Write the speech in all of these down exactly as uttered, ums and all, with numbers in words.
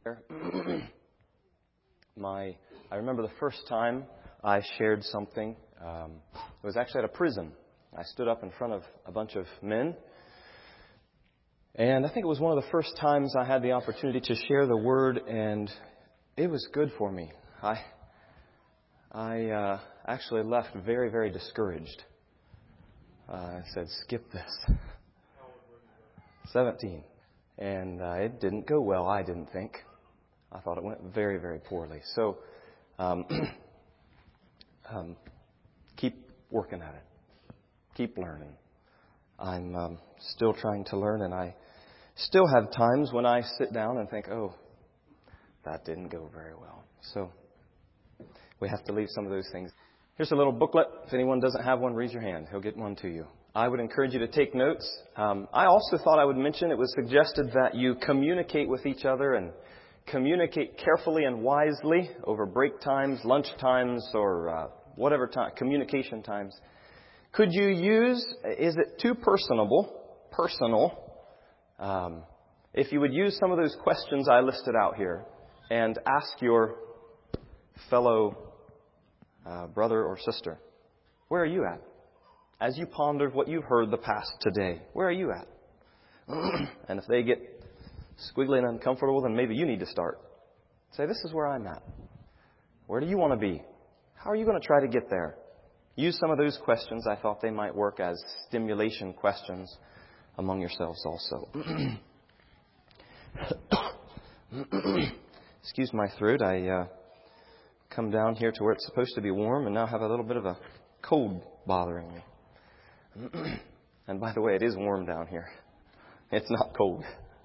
My, I remember the first time I shared something. Um, it was actually at a prison. I stood up in front of a bunch of men, and I think it was one of the first times I had the opportunity to share the word, and it was good for me. I, I uh, actually left very, very discouraged. Uh, I said, "Skip this." seventeen, and uh, it didn't go well. I didn't think. I thought it went very, very poorly. So, um, um, keep working at it. Keep learning. I'm um, still trying to learn, and I still have times when I sit down and think, oh, that didn't go very well. So, we have to leave some of those things. Here's a little booklet. If anyone doesn't have one, raise your hand. He'll get one to you. I would encourage you to take notes. Um, I also thought I would mention it was suggested that you communicate with each other and communicate carefully and wisely over break times, lunch times, or uh, whatever time, communication times. Could you use, is it too personable, personal, um, if you would use some of those questions I listed out here and ask your fellow uh, brother or sister, where are you at? As you ponder what you've heard the past today, where are you at? And if they get squiggly and uncomfortable, then maybe you need to start. Say, this is where I'm at. Where do you want to be? How are you going to try to get there? Use some of those questions. I thought they might work as stimulation questions among yourselves also. Excuse my throat. I uh, come down here to where it's supposed to be warm and now have a little bit of a cold bothering me. And by the way, it is warm down here. It's not cold.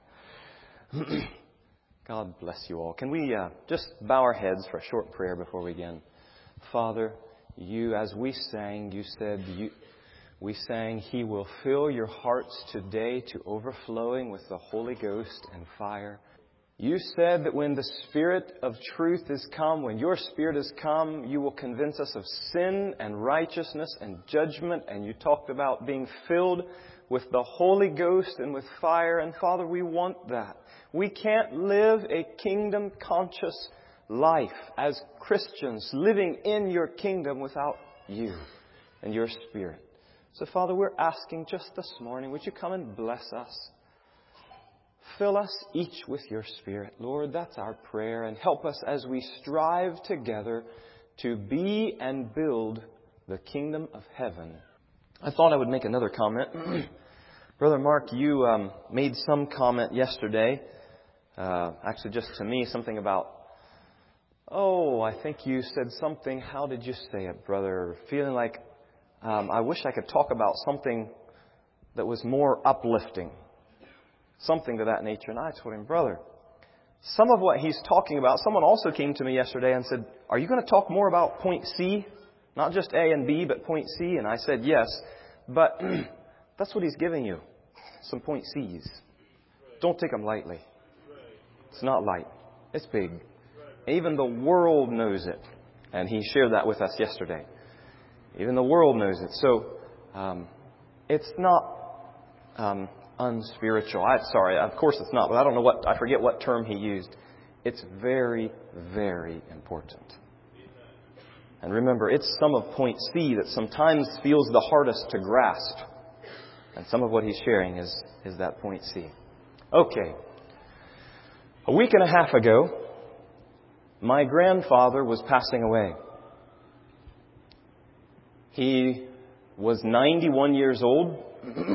God bless you all. Can we uh, just bow our heads for a short prayer before we begin? Father, you, as we sang, you said, you, we sang, He will fill your hearts today to overflowing with the Holy Ghost and fire. You said that when the Spirit of truth is come, when your Spirit is come, you will convince us of sin and righteousness and judgment. And you talked about being filled with the Holy Ghost and with fire. And Father, we want that. We can't live a kingdom-conscious life as Christians living in your kingdom without you and your Spirit. So, Father, we're asking just this morning, would you come and bless us? Fill us each with your Spirit. Lord, that's our prayer. And help us as we strive together to be and build the kingdom of heaven. I thought I would make another comment. Brother Mark, you um, made some comment yesterday, uh, actually just to me, something about, oh, I think you said something, how did you say it, brother? Feeling like um, I wish I could talk about something that was more uplifting. Something to that nature. And I told him, brother, some of what he's talking about, someone also came to me yesterday and said, are you going to talk more about point C? Not just A and B, but point C? And I said, yes. But that's what he's giving you. Some point C's. Don't take them lightly. It's not light. It's big. Even the world knows it. And he shared that with us yesterday. Even the world knows it. So, um, it's not um, unspiritual. I'm sorry, of course it's not. But I don't know what, I forget what term he used. It's very, very important. And remember, it's some of point C that sometimes feels the hardest to grasp. And some of what he's sharing is, is that point C. Okay. A week and a half ago, my grandfather was passing away. He was ninety-one years old.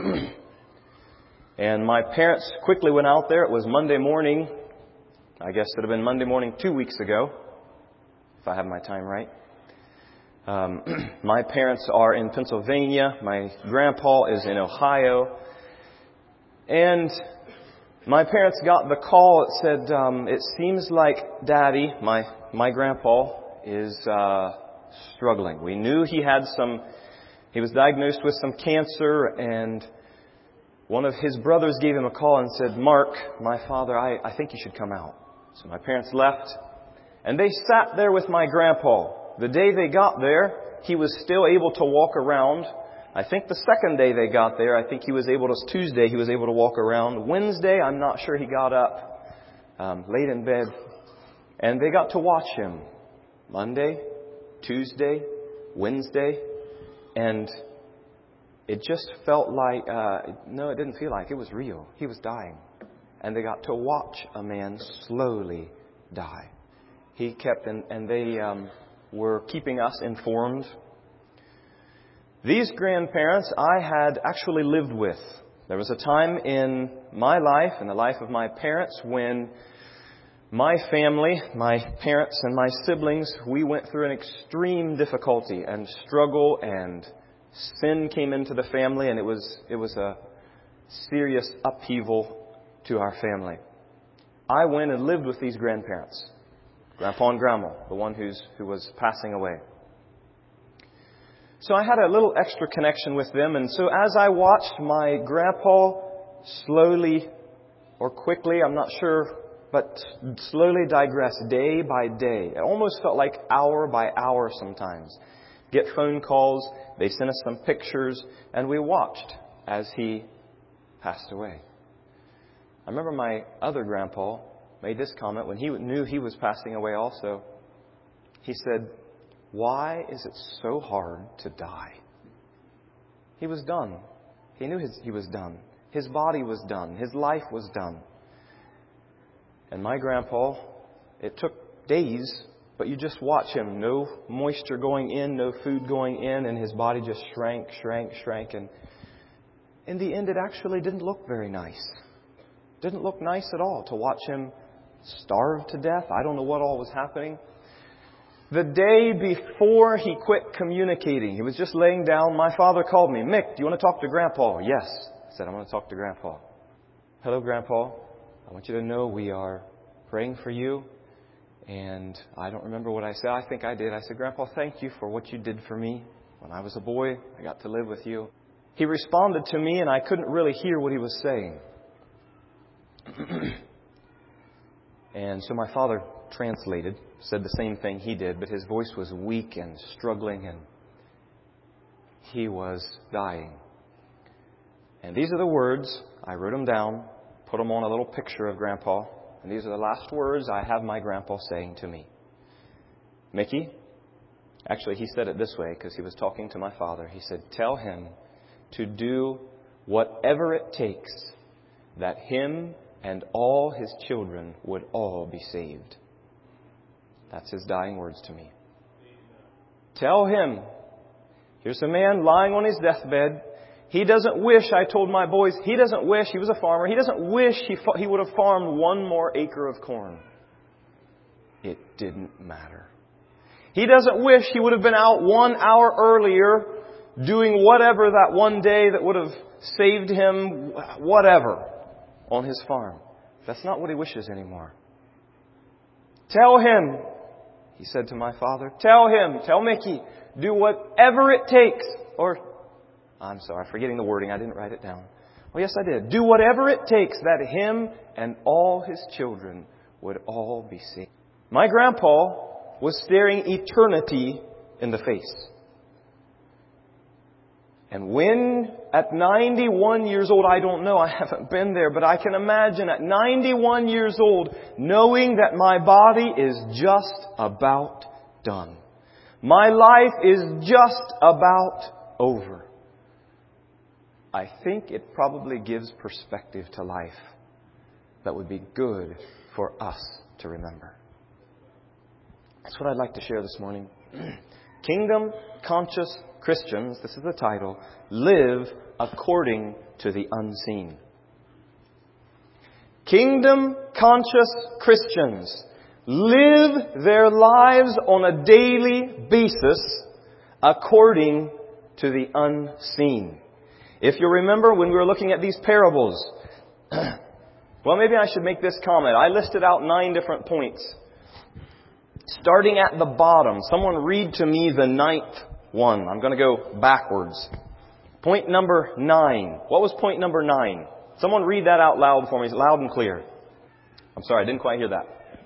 And my parents quickly went out there. It was Monday morning. I guess it would have been Monday morning two weeks ago, if I have my time right. Um, my parents are in Pennsylvania. My grandpa is in Ohio. And my parents got the call. It said, um, it seems like Daddy, my, my grandpa, is uh, struggling. We knew he had some, he was diagnosed with some cancer, and one of his brothers gave him a call and said, Mark, my father, I, I think you should come out. So my parents left, and they sat there with my grandpa. The day they got there, he was still able to walk around. I think the second day they got there, I think he was able to, Tuesday, he was able to walk around. Wednesday, I'm not sure he got up. um, laid in bed, and they got to watch him Monday, Tuesday, Wednesday, and it just felt like, uh, no, it didn't feel like, it was real. He was dying. And they got to watch a man slowly die. He kept, and, and they um, were keeping us informed. These grandparents I had actually lived with. There was a time in my life, in the life of my parents, when my family, my parents and my siblings, we went through an extreme difficulty and struggle, and sin came into the family, and it was it was a serious upheaval to our family. I went and lived with these grandparents, Grandpa and Grandma, the one who's who was passing away. So I had a little extra connection with them, and so as I watched my grandpa slowly or quickly, I'm not sure, but slowly digress day by day. It almost felt like hour by hour sometimes. Get phone calls, they sent us some pictures, and we watched as he passed away. I remember my other grandpa made this comment when he knew he was passing away also. He said, "Why is it so hard to die?" He was done. He knew his, he was done. His body was done. His life was done. And my grandpa, it took days, but you just watch him. No moisture going in, no food going in, and his body just shrank, shrank, shrank. And in the end, it actually didn't look very nice. Didn't look nice at all to watch him starve to death. I don't know what all was happening. The day before he quit communicating, he was just laying down. My father called me. "Mick, do you want to talk to Grandpa?" "Yes." I said, "I want to talk to Grandpa." "Hello, Grandpa. I want you to know we are praying for you." And I don't remember what I said. I think I did. I said, "Grandpa, thank you for what you did for me. When I was a boy, I got to live with you." He responded to me, and I couldn't really hear what he was saying. And so my father translated, said the same thing he did, but his voice was weak and struggling, and he was dying. And these are the words. I wrote them down, put them on a little picture of Grandpa, and these are the last words I have my grandpa saying to me. "Mickey," actually he said it this way because he was talking to my father. He said, "Tell him to do whatever it takes that him and all his children would all be saved." That's his dying words to me. Tell him, here's a man lying on his deathbed. He doesn't wish, I told my boys, he doesn't wish, he was a farmer, he doesn't wish he, he would have farmed one more acre of corn. It didn't matter. He doesn't wish he would have been out one hour earlier doing whatever that one day that would have saved him, whatever, on his farm. That's not what he wishes anymore. Tell him, he said to my father, tell him, tell Mickey, do whatever it takes, or, I'm sorry, forgetting the wording, I didn't write it down. Well, yes, I did. Do whatever it takes that him and all his children would all be saved. My grandpa was staring eternity in the face. And when, at ninety-one years old, I don't know, I haven't been there, but I can imagine at ninety-one years old, knowing that my body is just about done. My life is just about over. I think it probably gives perspective to life that would be good for us to remember. That's what I'd like to share this morning. Kingdom conscious Christians, this is the title, live according to the unseen. Kingdom conscious Christians live their lives on a daily basis according to the unseen. If you remember when we were looking at these parables, well, maybe I should make this comment. I listed out nine different points. Starting at the bottom, someone read to me the ninth one. I'm going to go backwards. Point number nine. What was point number nine? Someone read that out loud for me, loud and clear. I'm sorry, I didn't quite hear that.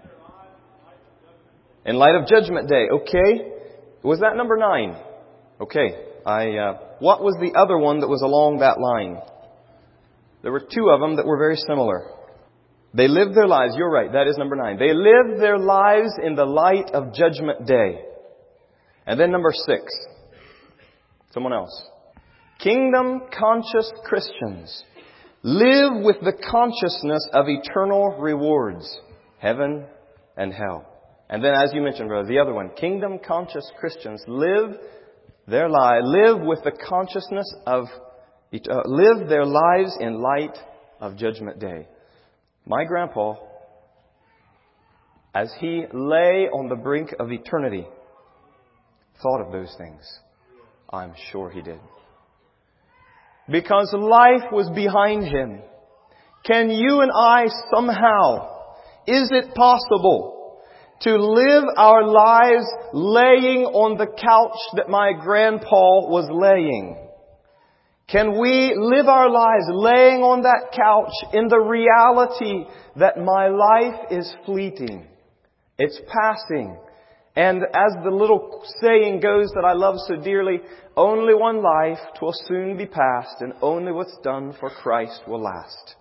In light of Judgment Day. Okay. Was that number nine? Okay. I. Uh, what was the other one that was along that line? There were two of them that were very similar. They live their lives. You're right. That is number nine. They live their lives in the light of Judgment Day. And then number six. Someone else. Kingdom-conscious Christians live with the consciousness of eternal rewards. Heaven and hell. And then, as you mentioned, brother, the other one. Kingdom-conscious Christians live their life, live with the consciousness of, uh, live their lives in light of Judgment Day. My grandpa, as he lay on the brink of eternity, thought of those things. I'm sure he did. Because life was behind him. Can you and I somehow, is it possible to live our lives laying on the couch that my grandpa was laying? Can we live our lives laying on that couch in the reality that my life is fleeting? It's passing. And as the little saying goes that I love so dearly, only one life, 'twill soon be past, and only what's done for Christ will last.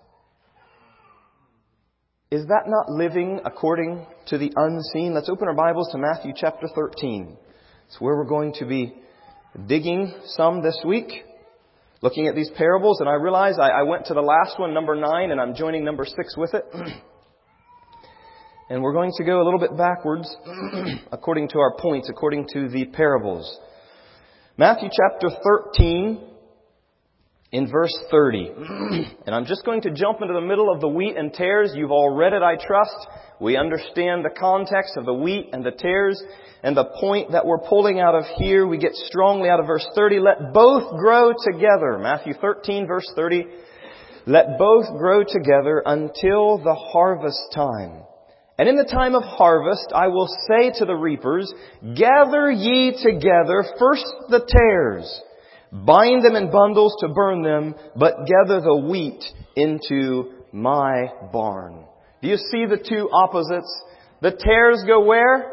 Is that not living according to the unseen? Let's open our Bibles to Matthew chapter thirteen. It's where we're going to be digging some this week. Looking at these parables, and I realize I, I went to the last one, number nine, and I'm joining number six with it. And we're going to go a little bit backwards according to our points, according to the parables. Matthew chapter thirteen in verse thirty. And I'm just going to jump into the middle of the wheat and tares. You've all read it, I trust. We understand the context of the wheat and the tares. And the point that we're pulling out of here, we get strongly out of verse thirty. Let both grow together. Matthew thirteen, verse thirty. Let both grow together until the harvest time. And in the time of harvest, I will say to the reapers, gather ye together first the tares, bind them in bundles to burn them, but gather the wheat into my barn. Do you see the two opposites? The tares go where?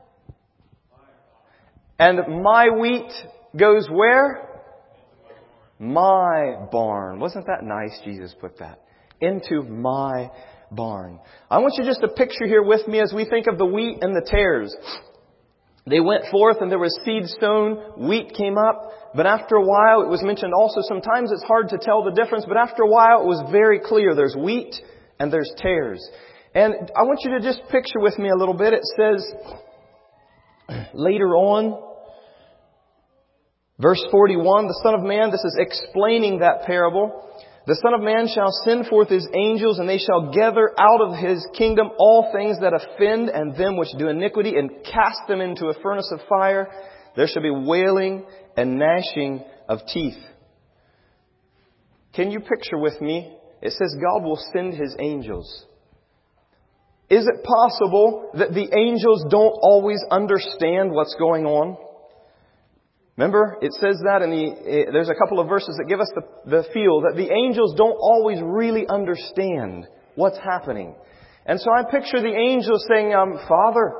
And my wheat goes where? My barn. Wasn't that nice? Jesus put that. Into my barn. I want you just to picture here with me as we think of the wheat and the tares. They went forth and there was seed sown. Wheat came up. But after a while, it was mentioned also, sometimes it's hard to tell the difference. But after a while, it was very clear. There's wheat and there's tares. And I want you to just picture with me a little bit. It says later on, verse forty-one, the Son of Man, this is explaining that parable. The Son of Man shall send forth His angels, and they shall gather out of His kingdom all things that offend and them which do iniquity, and cast them into a furnace of fire. There shall be wailing and gnashing of teeth. Can you picture with me? It says God will send His angels. Is it possible that the angels don't always understand what's going on? Remember, it says that in the, there's a couple of verses that give us the, the feel that the angels don't always really understand what's happening. And so I picture the angels saying, um, Father,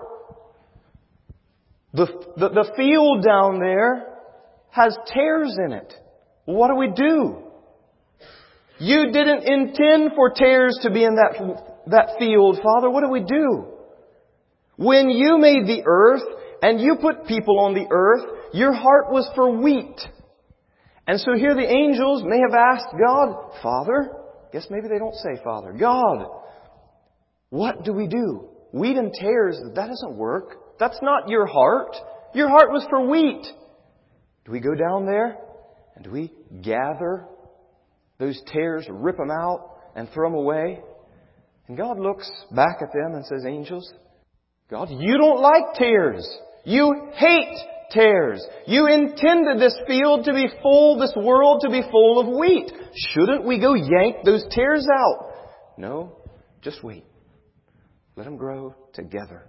the, the, the field down there has tares in it. What do we do? You didn't intend for tares to be in that, that field, Father. What do we do? When you made the earth and you put people on the earth, your heart was for wheat. And so here the angels may have asked God, Father, guess maybe they don't say Father, God, what do we do? Wheat and tares, that doesn't work. That's not your heart. Your heart was for wheat. Do we go down there and do we gather those tares, rip them out and throw them away? And God looks back at them and says, angels, God, you don't like tares. You hate tares. You intended this field to be full, this world to be full of wheat. Shouldn't we go yank those tares out? No, just wait. Let them grow together.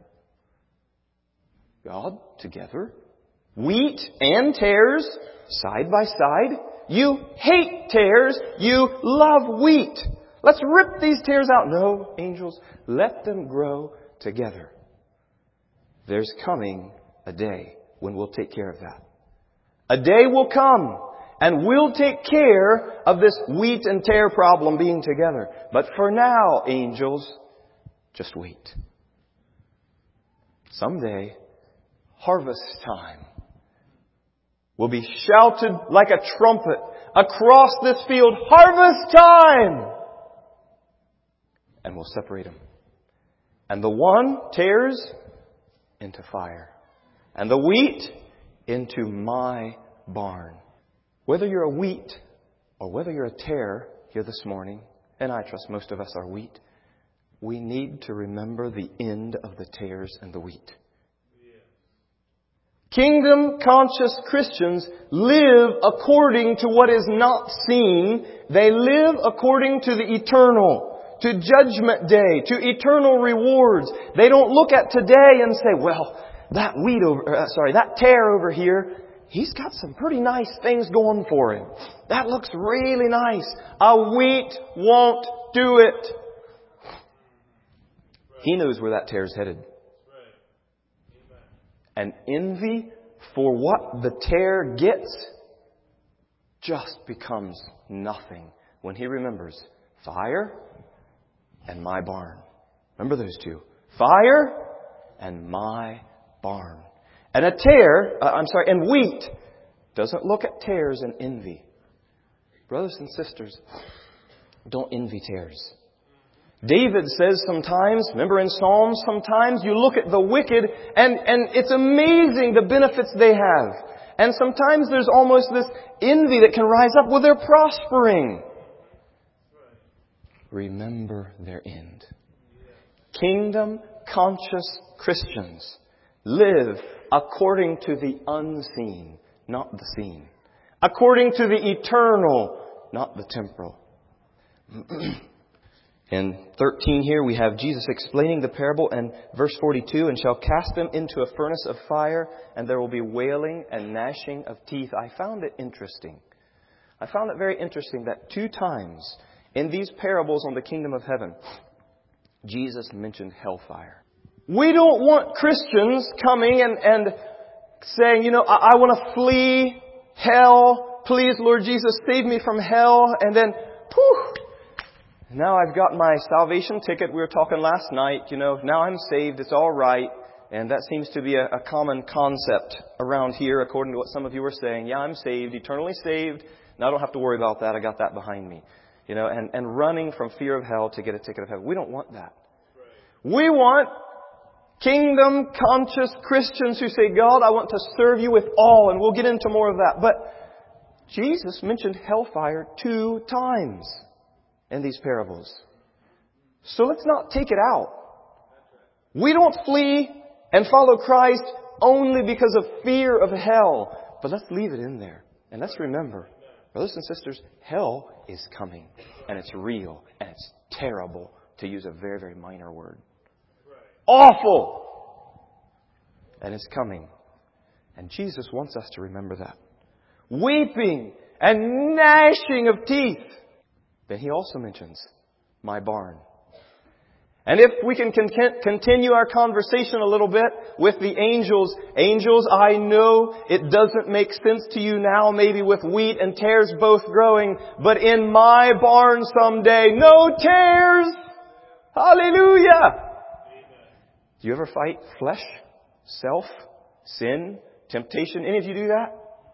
God, together. Wheat and tares, side by side. You hate tares. You love wheat. Let's rip these tares out. No, angels, let them grow together. There's coming a day when we'll take care of that. A day will come, And we'll take care of this wheat and tare problem being together. But for now, angels, just wait. Someday, harvest time will be shouted like a trumpet across this field. Harvest time! And we'll separate them. And the one tares into fire. And the wheat into my barn. Whether you're a wheat or whether you're a tare here this morning, and I trust most of us are wheat, we need to remember the end of the tares and the wheat. Kingdom-conscious Christians live according to what is not seen. They live according to the eternal, to Judgment Day, to eternal rewards. They don't look at today and say, well, that wheat over, uh, sorry, that tare over here, he's got some pretty nice things going for him. That looks really nice. A wheat won't do it. He knows where that tare's headed. And envy for what the tare gets just becomes nothing when he remembers fire and my barn. Remember those two. Fire and my barn. And a tare, uh, I'm sorry, and wheat doesn't look at tares and envy. Brothers and sisters, don't envy tares. David says sometimes, remember in Psalms, sometimes you look at the wicked and, and it's amazing the benefits they have. And sometimes there's almost this envy that can rise up. Well, they're prospering. Remember their end. Kingdom-conscious Christians live according to the unseen, not the seen. According to the eternal, not the temporal. In thirteen here we have Jesus explaining the parable, and verse forty-two, and shall cast them into a furnace of fire, and there will be wailing and gnashing of teeth. I found it interesting. I found it very interesting that two times in these parables on the kingdom of heaven, Jesus mentioned hellfire. We don't want Christians coming and, and saying, you know, I, I want to flee hell. Please, Lord Jesus, save me from hell. And then, poof, now I've got my salvation ticket. We were talking last night, you know, now I'm saved. It's all right. And that seems to be a, a common concept around here, according to what some of you were saying. Yeah, I'm saved, eternally saved. Now I don't have to worry about that. I got that behind me. You know, and, and running from fear of hell to get a ticket of heaven. We don't want that. We want kingdom-conscious Christians who say, God, I want to serve you with all. And we'll get into more of that. But Jesus mentioned hellfire two times in these parables. So let's not take it out. We don't flee and follow Christ only because of fear of hell. But let's leave it in there. And let's remember, brothers and sisters, hell is coming. And it's real. And it's terrible, to use a very, very minor word. Awful! And it's coming. And Jesus wants us to remember that. Weeping and gnashing of teeth. Then He also mentions my barn. And if we can con- continue our conversation a little bit with the angels. Angels, I know it doesn't make sense to you now, maybe with wheat and tares both growing. But in my barn someday, no tares! Hallelujah! Do you ever fight flesh, self, sin, temptation? Any of you do that?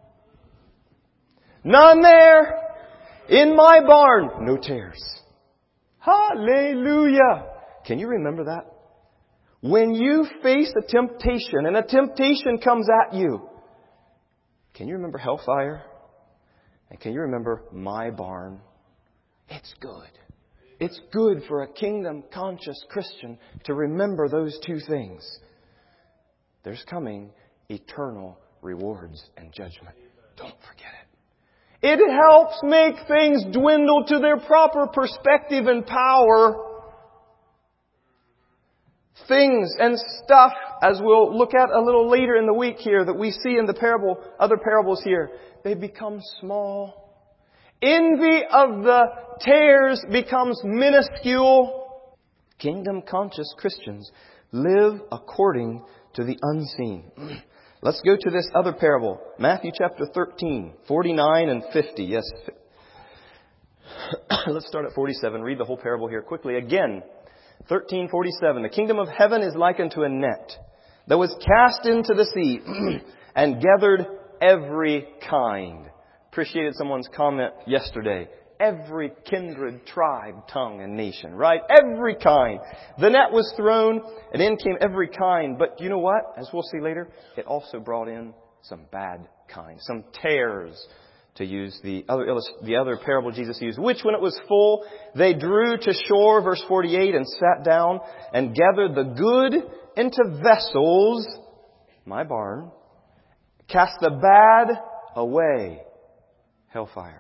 None there. In my barn, no tares. Hallelujah. Can you remember that? When you face a temptation and a temptation comes at you, can you remember hellfire? And can you remember my barn? It's good. It's good for a kingdom-conscious Christian to remember those two things. There's coming eternal rewards and judgment. Don't forget it. It helps make things dwindle to their proper perspective and power. Things and stuff, as we'll look at a little later in the week here, that we see in the parable, other parables here, they become small. Envy of the tares becomes minuscule. Kingdom-conscious Christians live according to the unseen. Let's go to this other parable. Matthew chapter thirteen, forty-nine and fifty. Yes. Let's start at forty-seven. Read the whole parable here quickly. Again, thirteen forty-seven. The kingdom of heaven is like unto a net that was cast into the sea and gathered every kind. Appreciated someone's comment yesterday. Every kindred, tribe, tongue, and nation, right? Every kind. The net was thrown, and in came every kind. But you know what? As we'll see later, it also brought in some bad kinds, some tares, to use the other the other parable Jesus used. Which, when it was full, they drew to shore, verse forty-eight, and sat down and gathered the good into vessels, my barn, cast the bad away, hellfire.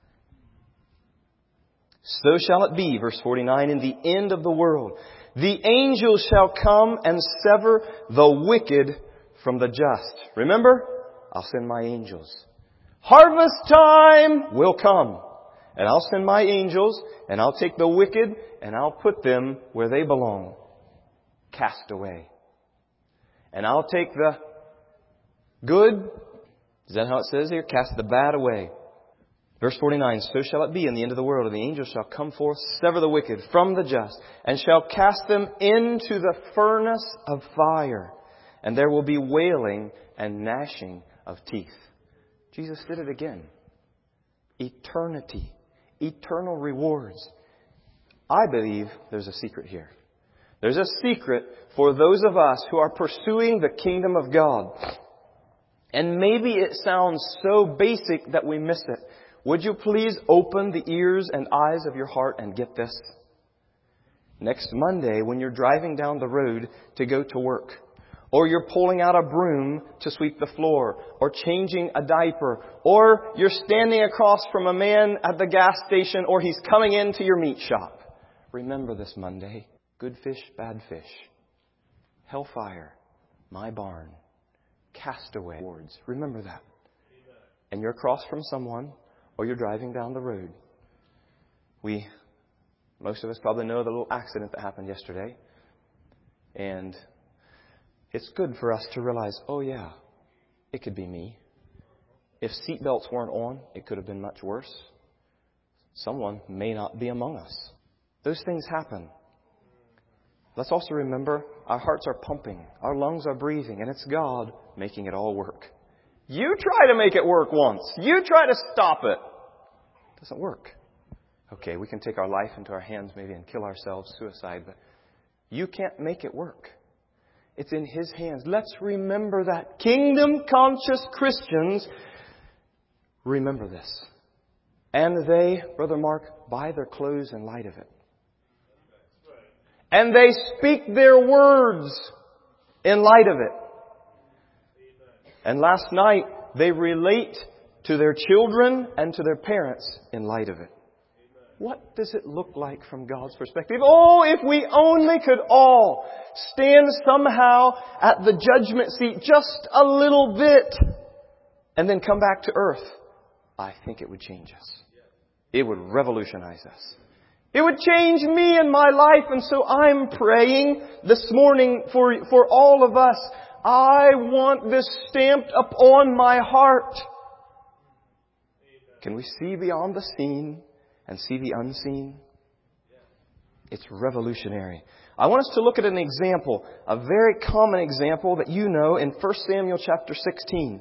So shall it be, verse forty-nine, in the end of the world. The angels shall come and sever the wicked from the just. Remember? I'll send my angels. Harvest time will come. And I'll send my angels, and I'll take the wicked, and I'll put them where they belong. Cast away. And I'll take the good. Is that how it says here? Cast the bad away. Verse forty-nine, so shall it be in the end of the world, and the angels shall come forth, sever the wicked from the just, and shall cast them into the furnace of fire. And there will be wailing and gnashing of teeth. Jesus did it again. Eternity. Eternal rewards. I believe there's a secret here. There's a secret for those of us who are pursuing the kingdom of God. And maybe it sounds so basic that we miss it. Would you please open the ears and eyes of your heart and get this? Next Monday, when you're driving down the road to go to work, or you're pulling out a broom to sweep the floor, or changing a diaper, or you're standing across from a man at the gas station, or he's coming into your meat shop. Remember this Monday. Good fish, bad fish. Hellfire, my barn. Castaway words. Remember that. And you're across from someone, or you're driving down the road. We, most of us probably know the little accident that happened yesterday. And it's good for us to realize, oh yeah, it could be me. If seatbelts weren't on, it could have been much worse. Someone may not be among us. Those things happen. Let's also remember our hearts are pumping, our lungs are breathing, and it's God making it all work. You try to make it work once. You try to stop it. It doesn't work. Okay, we can take our life into our hands maybe and kill ourselves, suicide, but you can't make it work. It's in His hands. Let's remember that. Kingdom-conscious Christians remember this. And they, Brother Mark, buy their clothes in light of it. And they speak their words in light of it. And last night, they relate to their children and to their parents in light of it. What does it look like from God's perspective? Oh, if we only could all stand somehow at the judgment seat just a little bit and then come back to earth. I think it would change us. It would revolutionize us. It would change me and my life. And so I'm praying this morning for, for all of us. I want this stamped upon my heart. Can we see beyond the seen and see the unseen? It's revolutionary. I want us to look at an example, a very common example that you know in First Samuel chapter sixteen.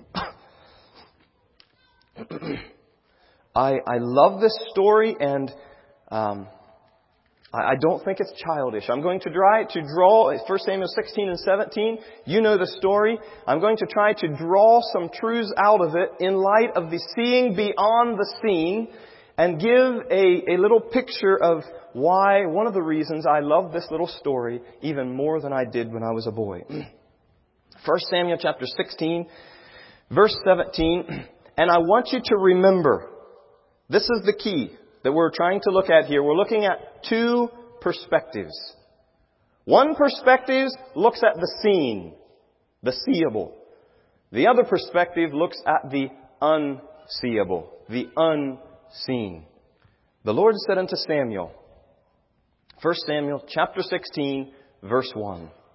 I, I love this story, and um, I don't think it's childish. I'm going to try to draw First Samuel sixteen and seventeen. You know the story. I'm going to try to draw some truths out of it in light of the seeing beyond the seen, and give a, a little picture of why, one of the reasons I love this little story even more than I did when I was a boy. First Samuel chapter sixteen, verse seventeen. And I want you to remember, this is the key that we're trying to look at here. We're looking at two perspectives. One perspective looks at the seen, the seeable. The other perspective looks at the unseeable, the unseen. The Lord said unto Samuel, First Samuel chapter sixteen, verse one,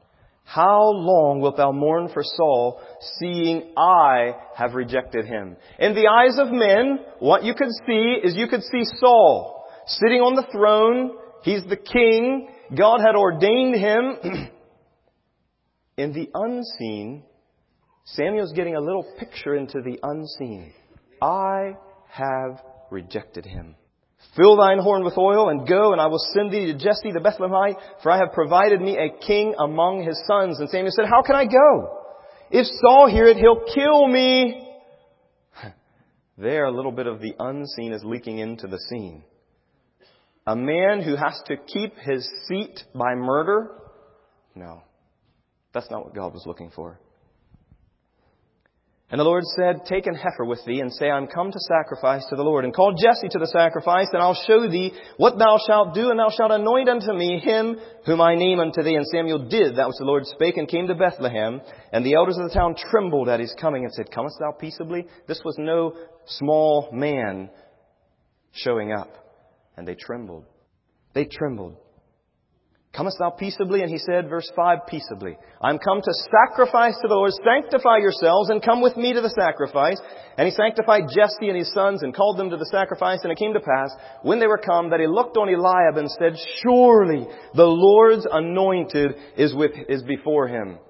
How long wilt thou mourn for Saul, seeing I have rejected him? In the eyes of men, what you could see is you could see Saul sitting on the throne. He's the king. God had ordained him. In the unseen, Samuel's getting a little picture into the unseen. I have rejected him. Fill thine horn with oil and go, and I will send thee to Jesse the Bethlehemite, for I have provided me a king among his sons. And Samuel said, how can I go? If Saul hear it, he'll kill me. There, a little bit of the unseen is leaking into the scene. A man who has to keep his seat by murder? No, that's not what God was looking for. And the Lord said, take an heifer with thee, and say, I'm come to sacrifice to the Lord. And call Jesse to the sacrifice, and I'll show thee what thou shalt do, and thou shalt anoint unto me him whom I name unto thee. And Samuel did that which the Lord spake, and came to Bethlehem. And the elders of the town trembled at his coming, and said, comest thou peaceably? This was no small man showing up. And they trembled. They trembled. Comest thou peaceably? And he said, verse five, peaceably. I'm come to sacrifice to the Lord. Sanctify yourselves and come with me to the sacrifice. And he sanctified Jesse and his sons and called them to the sacrifice. And it came to pass, when they were come, that he looked on Eliab and said, surely the Lord's anointed is with, is before him.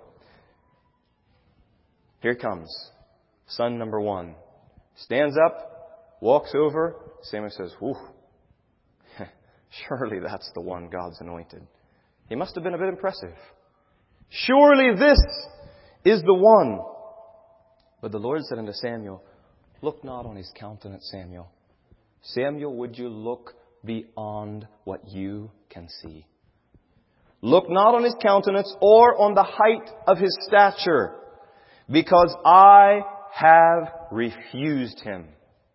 Here comes son number one. Stands up, walks over. Samuel says, whew, surely that's the one God's anointed. He must have been a bit impressive. Surely this is the one. But the Lord said unto Samuel, look not on his countenance, Samuel. Samuel, would you look beyond what you can see? Look not on his countenance or on the height of his stature, because I have refused him.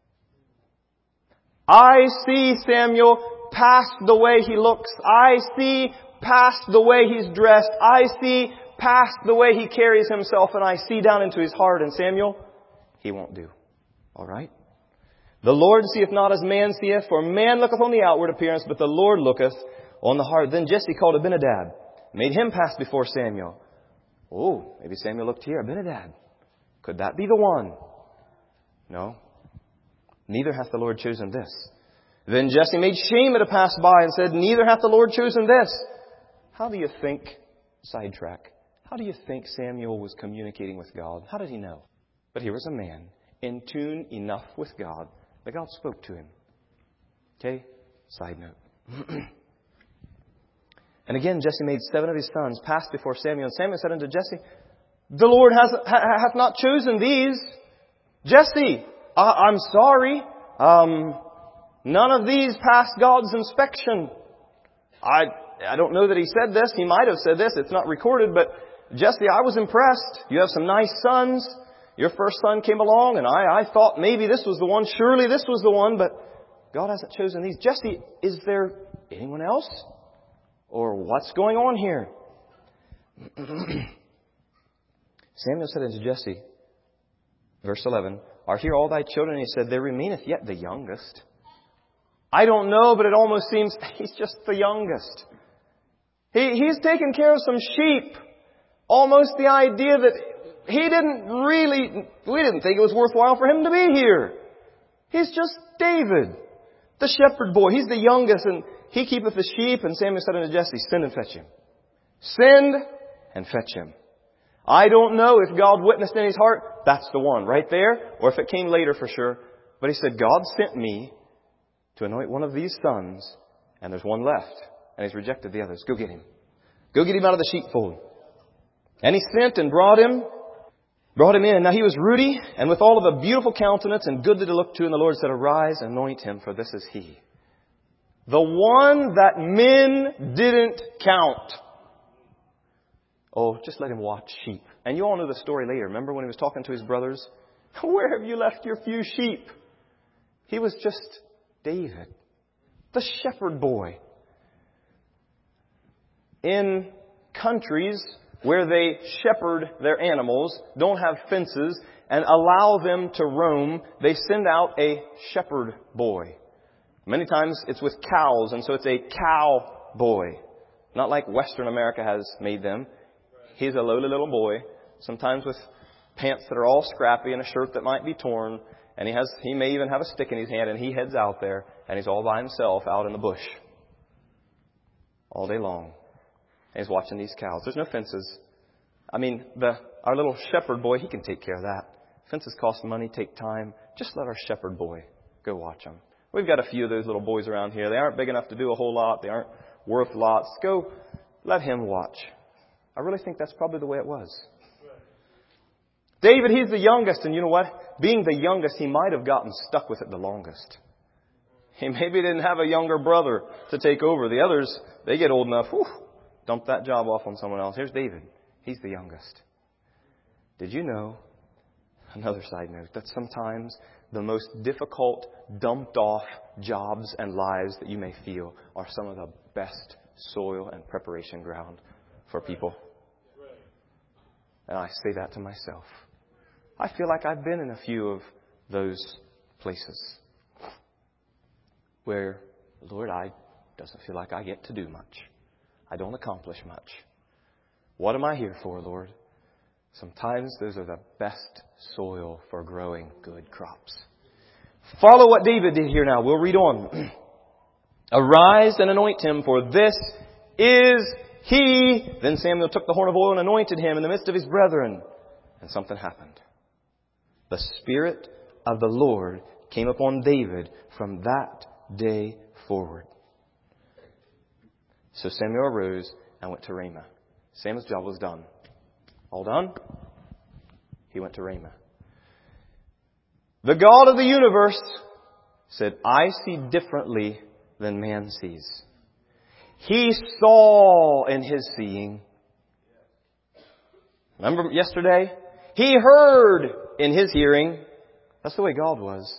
I see, Samuel, past the way he looks. I see past the way he's dressed. I see past the way he carries himself, and I see down into his heart. And Samuel, he won't do. All right? The Lord seeth not as man seeth, for man looketh on the outward appearance, but the Lord looketh on the heart. Then Jesse called Abinadab, made him pass before Samuel. Oh, maybe Samuel looked here. Abinadab. Could that be the one? No. Neither hath the Lord chosen this. Then Jesse made Shema to pass by and said, neither hath the Lord chosen this. How do you think, sidetrack, how do you think Samuel was communicating with God? How did he know? But here was a man in tune enough with God that God spoke to him. Okay? Side note. And again, Jesse made seven of his sons pass before Samuel. And Samuel said unto Jesse, the Lord has, ha, hath not chosen these. Jesse, I, I'm sorry. Um, none of these passed God's inspection. I... I don't know that he said this. He might have said this. It's not recorded. But Jesse, I was impressed. You have some nice sons. Your first son came along, and I, I thought maybe this was the one. Surely this was the one. But God hasn't chosen these. Jesse, is there anyone else? Or what's going on here? Samuel said unto Jesse, verse eleven, are here all thy children? And he said, there remaineth yet the youngest. I don't know, but it almost seems he's just the youngest. He, he's taken care of some sheep. Almost the idea that he didn't really, we didn't think it was worthwhile for him to be here. He's just David, the shepherd boy. He's the youngest, and he keepeth the sheep. And Samuel said unto Jesse, send and fetch him. Send and fetch him. I don't know if God witnessed in his heart, that's the one right there, or if it came later for sure. But he said, God sent me to anoint one of these sons, and there's one left. And he's rejected the others. Go get him. Go get him out of the sheepfold. And he sent and brought him, brought him in. Now he was ruddy, and with all of a beautiful countenance, and good to look to. And the Lord said, arise, anoint him, for this is he. The one that men didn't count. Oh, just let him watch sheep. And you all know the story later. Remember when he was talking to his brothers? Where have you left your few sheep? He was just David, the shepherd boy. In countries where they shepherd their animals, don't have fences, and allow them to roam, they send out a shepherd boy. Many times it's with cows, and so it's a cow boy. Not like Western America has made them. He's a lowly little boy, sometimes with pants that are all scrappy and a shirt that might be torn. And he has, he may even have a stick in his hand, and he heads out there, and he's all by himself out in the bush all day long. And he's watching these cows. There's no fences. I mean, the our little shepherd boy, he can take care of that. Fences cost money, take time. Just let our shepherd boy go watch them. We've got a few of those little boys around here. They aren't big enough to do a whole lot. They aren't worth lots. Go, let him watch. I really think that's probably the way it was. David, he's the youngest, and you know what? Being the youngest, he might have gotten stuck with it the longest. He maybe didn't have a younger brother to take over. The others, they get old enough, whew, dump that job off on someone else. Here's David. He's the youngest. Did you know, another side note, that sometimes the most difficult, dumped off jobs and lives that you may feel are some of the best soil and preparation ground for people? And I say that to myself. I feel like I've been in a few of those places where, Lord, I doesn't feel like I get to do much. I don't accomplish much. What am I here for, Lord? Sometimes those are the best soil for growing good crops. Follow what David did here now. We'll read on. Arise and anoint him, for this is he. Then Samuel took the horn of oil and anointed him in the midst of his brethren. And something happened. The Spirit of the Lord came upon David from that day forward. So Samuel arose and went to Ramah. Samuel's job was done. All done? He went to Ramah. The God of the universe said, I see differently than man sees. He saw in his seeing. Remember yesterday? He heard in his hearing. That's the way God was.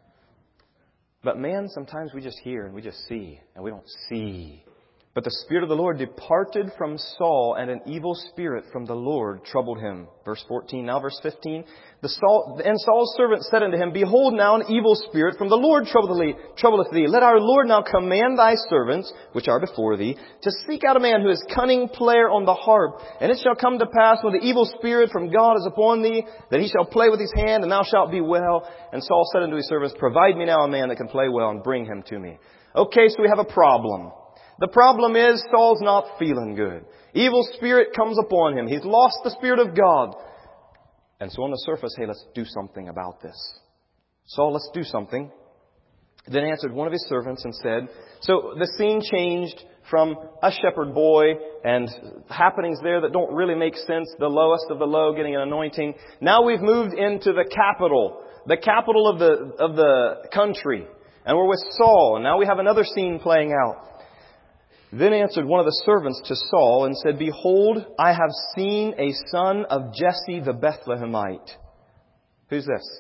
But man, sometimes we just hear and we just see, and we don't see. But the Spirit of the Lord departed from Saul, and an evil spirit from the Lord troubled him. Verse fourteen. Now verse fifteen. The Saul, and Saul's servant said unto him, Behold, now an evil spirit from the Lord troubleth thee. Let our Lord now command thy servants, which are before thee, to seek out a man who is cunning player on the harp. And it shall come to pass, when the evil spirit from God is upon thee, that he shall play with his hand, and thou shalt be well. And Saul said unto his servants, Provide me now a man that can play well, and bring him to me. Okay, so we have a problem. The problem is Saul's not feeling good. Evil spirit comes upon him. He's lost the Spirit of God. And so on the surface, hey, let's do something about this. Saul, let's do something. Then answered one of his servants and said, so the scene changed from a shepherd boy and happenings there that don't really make sense, the lowest of the low getting an anointing. Now we've moved into the capital, the capital of the, of the country. And we're with Saul. And now we have another scene playing out. Then answered one of the servants to Saul and said, Behold, I have seen a son of Jesse the Bethlehemite. Who's this?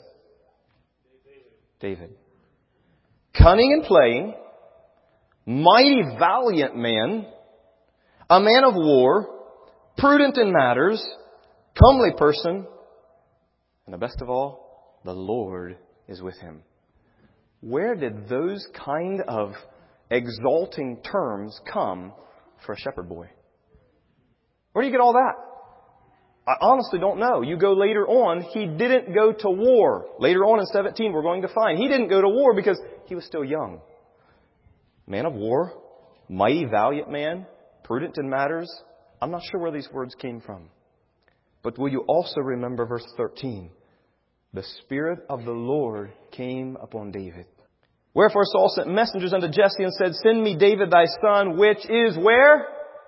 David. Cunning and playing, mighty valiant man, a man of war, prudent in matters, comely person, and the best of all, the Lord is with him. Where did those kind of exalting terms come for a shepherd boy? Where do you get all that? I honestly don't know. You go later on, he didn't go to war. Later on in seventeen, we're going to find he didn't go to war because he was still young. Man of war, mighty valiant man, prudent in matters. I'm not sure where these words came from. But will you also remember verse thirteen? The Spirit of the Lord came upon David. Wherefore Saul sent messengers unto Jesse and said, Send me David thy son, which is where?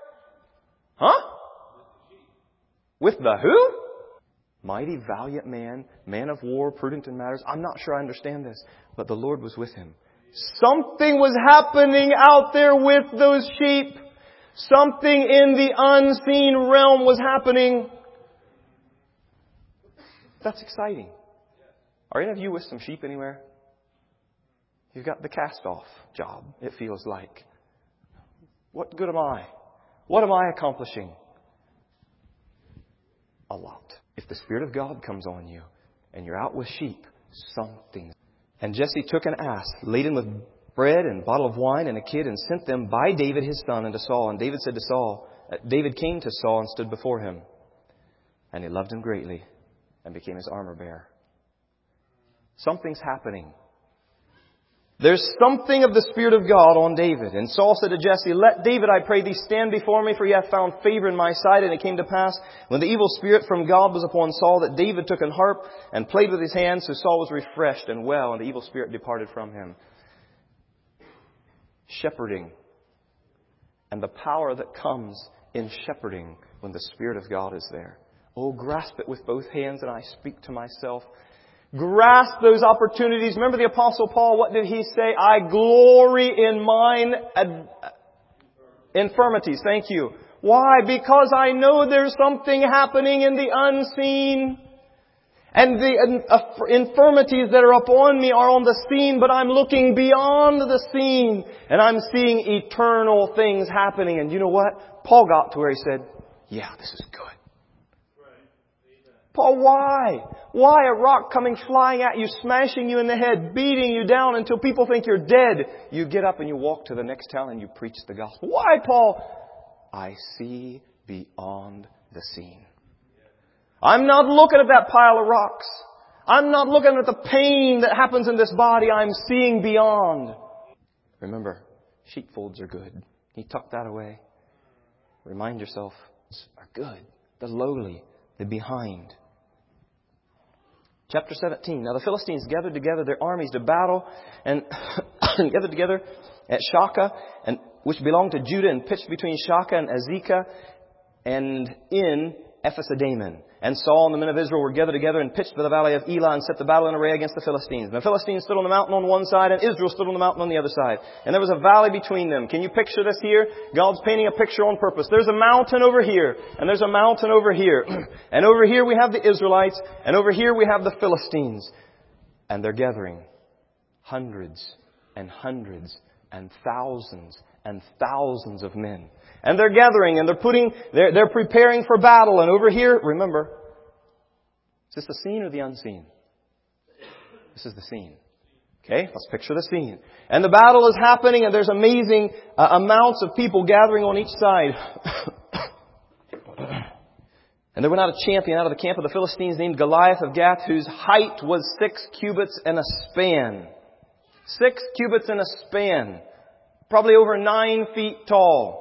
Huh? With the who? Mighty, valiant man, man of war, prudent in matters. I'm not sure I understand this, but the Lord was with him. Something was happening out there with those sheep. Something in the unseen realm was happening. That's exciting. Are any of you with some sheep anywhere? You've got the cast-off job, it feels like. What good am I? What am I accomplishing? A lot. If the Spirit of God comes on you and you're out with sheep, something. And Jesse took an ass, laden with bread and a bottle of wine and a kid, and sent them by David his son unto Saul. And David said to Saul, David came to Saul and stood before him. And he loved him greatly and became his armor bearer. Something's happening. There's something of the Spirit of God on David. And Saul said to Jesse, "Let David, I pray thee, stand before me, for he hath found favor in my sight." And it came to pass, when the evil spirit from God was upon Saul, that David took an harp and played with his hands. So Saul was refreshed and well, and the evil spirit departed from him. Shepherding. And the power that comes in shepherding when the Spirit of God is there. Oh, grasp it with both hands, and I speak to myself. Grasp those opportunities. Remember the Apostle Paul, what did he say? I glory in mine ad- infirmities. Thank you. Why? Because I know there's something happening in the unseen. And the uh, infirmities that are upon me are on the scene, but I'm looking beyond the scene. And I'm seeing eternal things happening. And you know what? Paul got to where he said, yeah, this is good. Paul, why? Why a rock coming flying at you, smashing you in the head, beating you down until people think you're dead? You get up and you walk to the next town and you preach the gospel. Why, Paul? I see beyond the scene. I'm not looking at that pile of rocks. I'm not looking at the pain that happens in this body. I'm seeing beyond. Remember, sheepfolds are good. Can you tuck that away? Remind yourself, are good. The lowly, the behind. Chapter seventeen. Now the Philistines gathered together their armies to battle and gathered together at Shaka, and which belonged to Judah, and pitched between Shaka and Azekah and in Ephes-Dammim. And Saul and the men of Israel were gathered together and pitched by the valley of Elah and set the battle in array against the Philistines. And the Philistines stood on the mountain on one side and Israel stood on the mountain on the other side. And there was a valley between them. Can you picture this here? God's painting a picture on purpose. There's a mountain over here and there's a mountain over here. And over here we have the Israelites and over here we have the Philistines. And they're gathering hundreds and hundreds and thousands and thousands of men. And they're gathering and they're putting, they're, they're preparing for battle. And over here, remember, is this the seen or the unseen? This is the scene. Okay, let's picture the scene. And the battle is happening and there's amazing uh, amounts of people gathering on each side. And there went out a champion out of the camp of the Philistines named Goliath of Gath, whose height was six cubits and a span. Six cubits and a span. Probably over nine feet tall.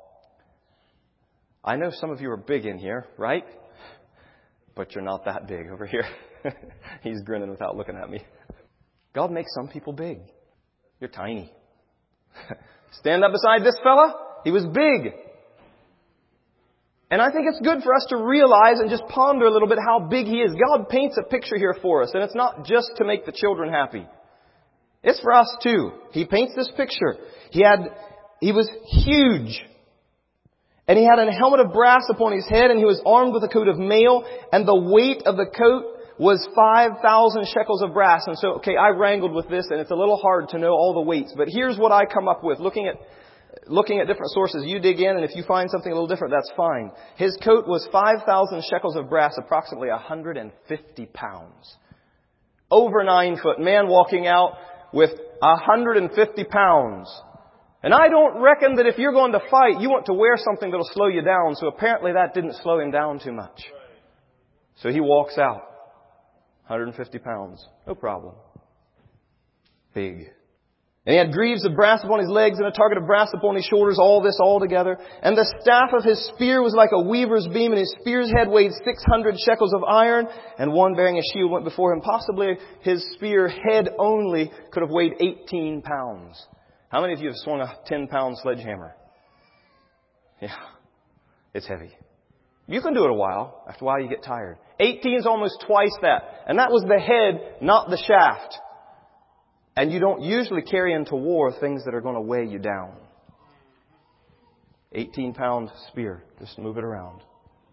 I know some of you are big in here, right? But you're not that big over here. He's grinning without looking at me. God makes some people big. You're tiny. Stand up beside this fella. He was big. And I think it's good for us to realize and just ponder a little bit how big He is. God paints a picture here for us. And it's not just to make the children happy. It's for us too. He paints this picture. He had, he was huge. And he had a helmet of brass upon his head, and he was armed with a coat of mail, and the weight of the coat was five thousand shekels of brass. And so, okay, I wrangled with this, and it's a little hard to know all the weights. But here's what I come up with. Looking at, looking at different sources, you dig in, and if you find something a little different, that's fine. His coat was five thousand shekels of brass, approximately one hundred fifty pounds. Over nine foot. Man walking out with one hundred fifty pounds. And I don't reckon that if you're going to fight, you want to wear something that'll slow you down. So apparently that didn't slow him down too much. So he walks out. one hundred fifty pounds. No problem. Big. And he had greaves of brass upon his legs and a target of brass upon his shoulders, all this all together. And the staff of his spear was like a weaver's beam, and his spear's head weighed six hundred shekels of iron, and one bearing a shield went before him. Possibly his spear head only could have weighed eighteen pounds. How many of you have swung a ten-pound sledgehammer? Yeah, it's heavy. You can do it a while. After a while, you get tired. eighteen is almost twice that. And that was the head, not the shaft. And you don't usually carry into war things that are going to weigh you down. eighteen-pound spear. Just move it around.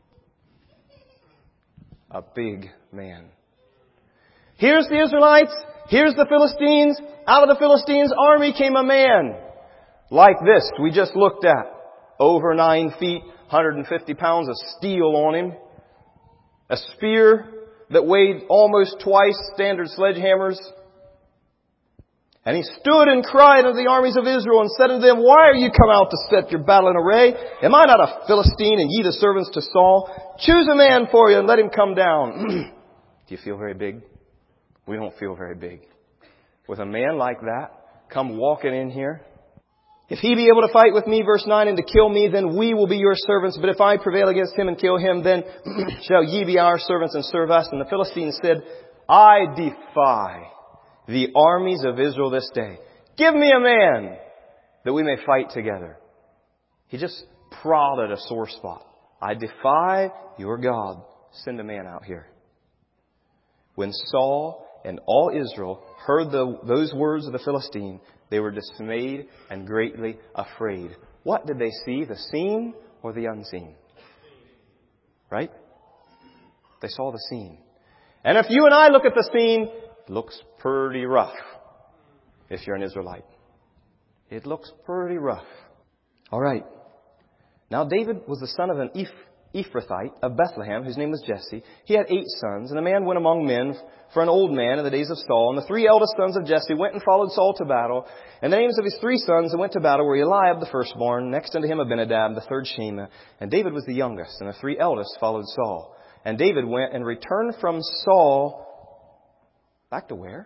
A big man. Here's the Israelites. Here's the Philistines. Out of the Philistines' army came a man like this we just looked at. Over nine feet, one hundred fifty pounds of steel on him. A spear that weighed almost twice standard sledgehammers. And he stood and cried unto the armies of Israel and said unto them, Why are you come out to set your battle in array? Am I not a Philistine, and ye the servants to Saul? Choose a man for you and let him come down. Do you feel very big? We don't feel very big. With a man like that, come walking in here. If he be able to fight with me, verse nine, and to kill me, then we will be your servants. But if I prevail against him and kill him, then shall ye be our servants and serve us. And the Philistines said, I defy the armies of Israel this day. Give me a man that we may fight together. He just prodded a sore spot. I defy your God. Send a man out here. When Saul and all Israel heard the, those words of the Philistine, they were dismayed and greatly afraid. What did they see? The seen or the unseen? Right? They saw the scene. And if you and I look at the scene, it looks pretty rough. If you're an Israelite. It looks pretty rough. All right. Now David was the son of an Eph- Ephrathite of Bethlehem, whose name was Jesse. He had eight sons, and a man went among men for an old man in the days of Saul. And the three eldest sons of Jesse went and followed Saul to battle. And the names of his three sons that went to battle were Eliab the firstborn, next unto him Abinadab, the third Shema. And David was the youngest, and the three eldest followed Saul. And David went and returned from Saul back to where?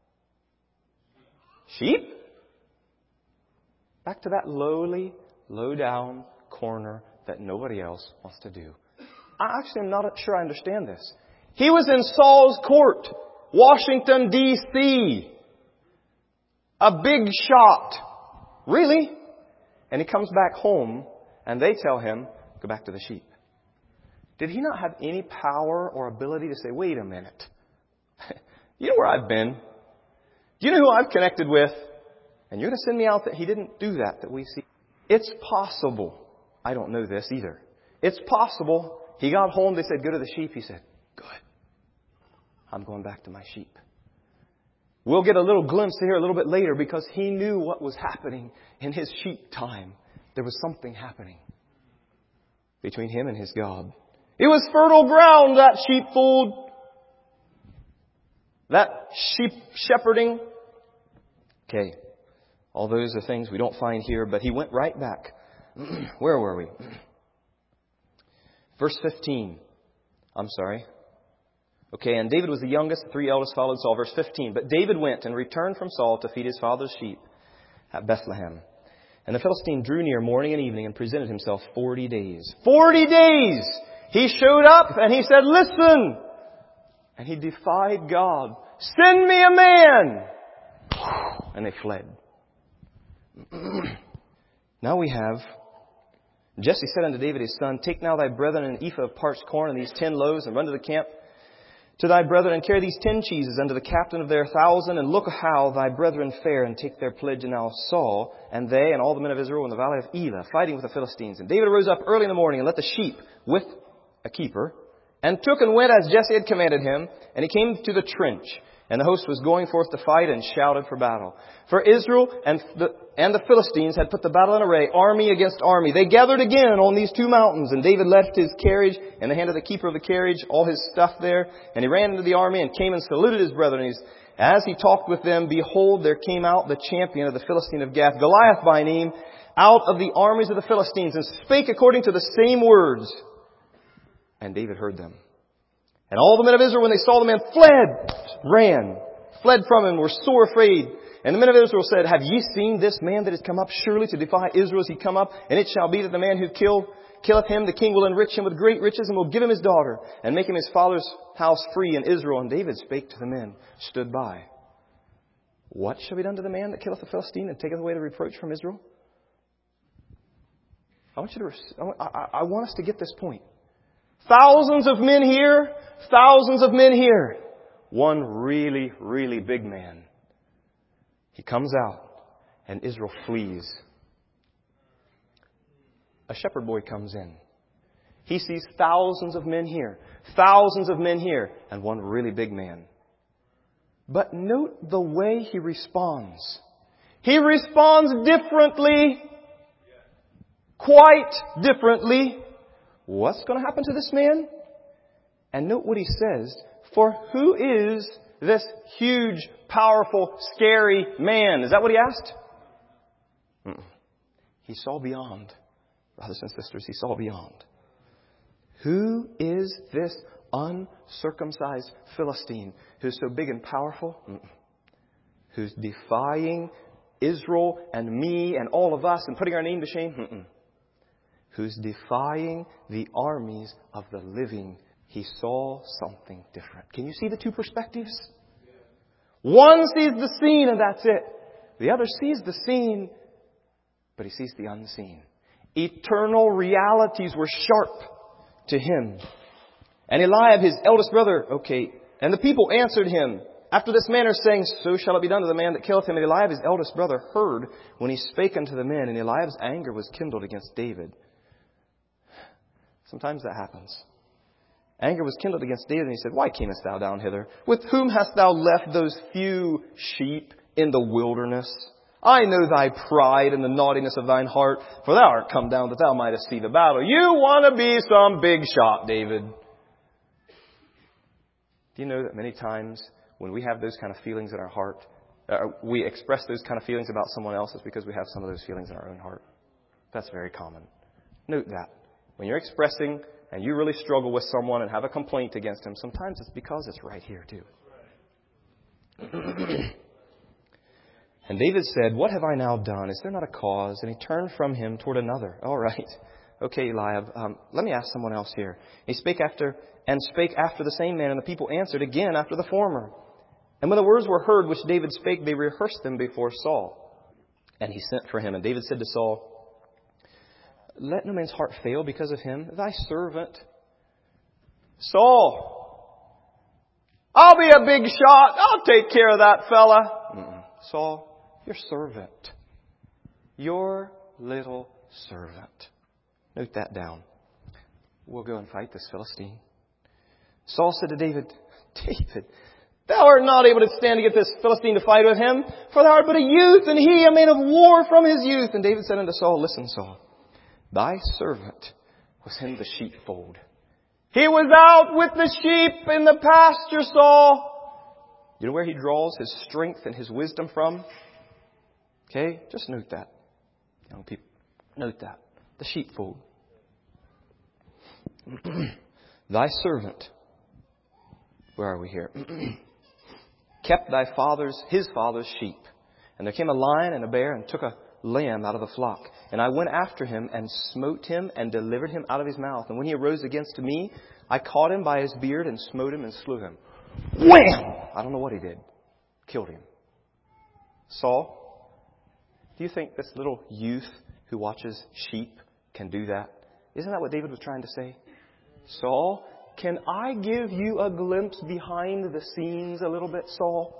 Sheep? Back to that lowly, low-down corner that nobody else wants to do. I actually am not sure I understand this. He was in Saul's court, Washington, D C A big shot. Really? And he comes back home and they tell him, go back to the sheep. Did he not have any power or ability to say, wait a minute. You know where I've been? Do you know who I've connected with? And you're going to send me out that he didn't do that, that we see. It's possible. I don't know this either. It's possible. He got home. They said, go to the sheep. He said, good. I'm going back to my sheep. We'll get a little glimpse here a little bit later because he knew what was happening in his sheep time. There was something happening between him and his God. It was fertile ground, that sheepfold. That sheep shepherding. Okay. All those are things we don't find here, but he went right back. Where were we? Verse fifteen. I'm sorry. Okay, and David was the youngest. The three eldest followed Saul. Verse fifteen. But David went and returned from Saul to feed his father's sheep at Bethlehem. And the Philistine drew near morning and evening and presented himself forty days. Forty days! He showed up and he said, listen! And he defied God. Send me a man! And they fled. Now we have, Jesse said unto David his son, take now thy brethren an ephah of parched corn and these ten loaves, and run to the camp to thy brethren, and carry these ten cheeses unto the captain of their thousand, and look how thy brethren fare, and take their pledge. And now Saul and they and all the men of Israel in the valley of Elah, fighting with the Philistines. And David arose up early in the morning and let the sheep with a keeper, and took and went as Jesse had commanded him, and he came to the trench. And the host was going forth to fight and shouted for battle. For Israel and the, and the Philistines had put the battle in array, army against army. They gathered again on these two mountains. And David left his carriage in the hand of the keeper of the carriage, all his stuff there. And he ran into the army and came and saluted his brethren. And as he talked with them, behold, there came out the champion of the Philistine of Gath, Goliath by name, out of the armies of the Philistines, and spake according to the same words. And David heard them. And all the men of Israel, when they saw the man, fled, ran, fled from him, were sore afraid. And the men of Israel said, have ye seen this man that is come up? Surely to defy Israel is he come up. And it shall be that the man who kill, killeth him, the king will enrich him with great riches, and will give him his daughter, and make him his father's house free in Israel. And David spake to the men, stood by. What shall be done to the man that killeth the Philistine, and taketh away the reproach from Israel? I want you to, I, I want us to get this point. Thousands of men here, thousands of men here. One really, really big man. He comes out and Israel flees. A shepherd boy comes in. He sees thousands of men here, thousands of men here, and one really big man. But note the way he responds. He responds differently. Quite differently. What's going to happen to this man? And note what he says. For who is this huge, powerful, scary man? Is that what he asked? Mm-mm. He saw beyond. Brothers and sisters, he saw beyond. Who is this uncircumcised Philistine who's so big and powerful? Mm-mm. Who's defying Israel and me and all of us and putting our name to shame? Mm-mm. Who's defying the armies of the living? He saw something different. Can you see the two perspectives? One sees the scene and that's it. The other sees the scene, but he sees the unseen. Eternal realities were sharp to him. And Eliab, his eldest brother, okay, and the people answered him after this manner, saying, so shall it be done to the man that killeth him. And Eliab, his eldest brother, heard when he spake unto the men, and Eliab's anger was kindled against David. Sometimes that happens. Anger was kindled against David, and he said, why camest thou down hither? With whom hast thou left those few sheep in the wilderness? I know thy pride and the naughtiness of thine heart, for thou art come down that thou mightest see the battle. You want to be some big shot, David. Do you know that many times when we have those kind of feelings in our heart, uh, we express those kind of feelings about someone else, it's because we have some of those feelings in our own heart? That's very common. Note that. When you're expressing and you really struggle with someone and have a complaint against him, sometimes it's because it's right here too. And David said, what have I now done? Is there not a cause? And he turned from him toward another. All right. Okay, Eliab, um, let me ask someone else here. He spake after, and spake after the same man, and the people answered again after the former. And when the words were heard which David spake, they rehearsed them before Saul. And he sent for him. And David said to Saul, let no man's heart fail because of him, thy servant. Saul, I'll be a big shot. I'll take care of that fella. Mm-mm. Saul, your servant. Your little servant. Note that down. We'll go and fight this Philistine. Saul said to David, David, thou art not able to stand to get this Philistine to fight with him, for thou art but a youth, and he a man of war from his youth. And David said unto Saul, listen, Saul, thy servant was in the sheepfold. He was out with the sheep in the pasture, Saul. You know where he draws his strength and his wisdom from? Okay, just note that. Young people, note that. The sheepfold. Thy servant, where are we here? Kept thy father's, his father's sheep. And there came a lion and a bear and took a lamb out of the flock. And I went after him and smote him and delivered him out of his mouth. And when he arose against me, I caught him by his beard and smote him and slew him. Wham! I don't know what he did. Killed him. Saul, do you think this little youth who watches sheep can do that? Isn't that what David was trying to say? Saul, can I give you a glimpse behind the scenes a little bit, Saul?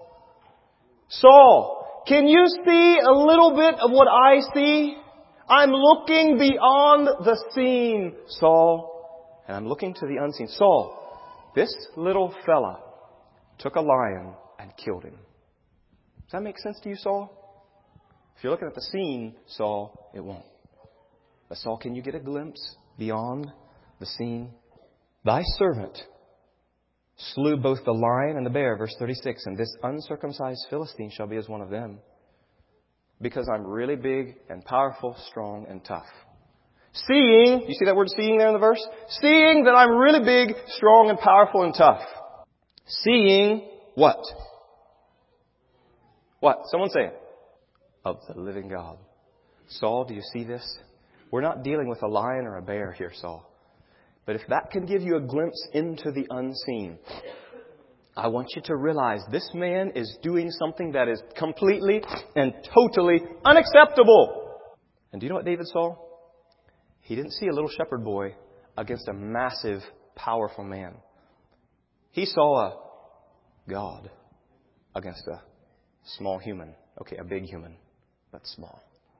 Saul, can you see a little bit of what I see? I'm looking beyond the scene, Saul. And I'm looking to the unseen. Saul, this little fella took a lion and killed him. Does that make sense to you, Saul? If you're looking at the scene, Saul, it won't. But Saul, can you get a glimpse beyond the scene? Thy servant slew both the lion and the bear, verse thirty-six, and this uncircumcised Philistine shall be as one of them, because I'm really big and powerful, strong and tough. Seeing, you see that word seeing there in the verse? Seeing that I'm really big, strong and powerful and tough. Seeing what? What? Someone say it. Of the living God. Saul, do you see this? We're not dealing with a lion or a bear here, Saul. But if that can give you a glimpse into the unseen, I want you to realize this man is doing something that is completely and totally unacceptable. And do you know what David saw? He didn't see a little shepherd boy against a massive, powerful man. He saw a God against a small human. Okay, a big human, but small.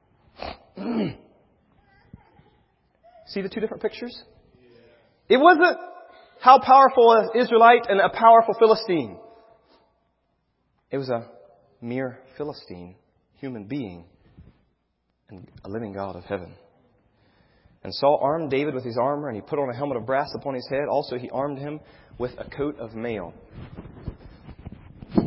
See the two different pictures? It wasn't how powerful an Israelite and a powerful Philistine. It was a mere Philistine, human being, and a living God of heaven. And Saul armed David with his armor, and he put on a helmet of brass upon his head. Also, he armed him with a coat of mail.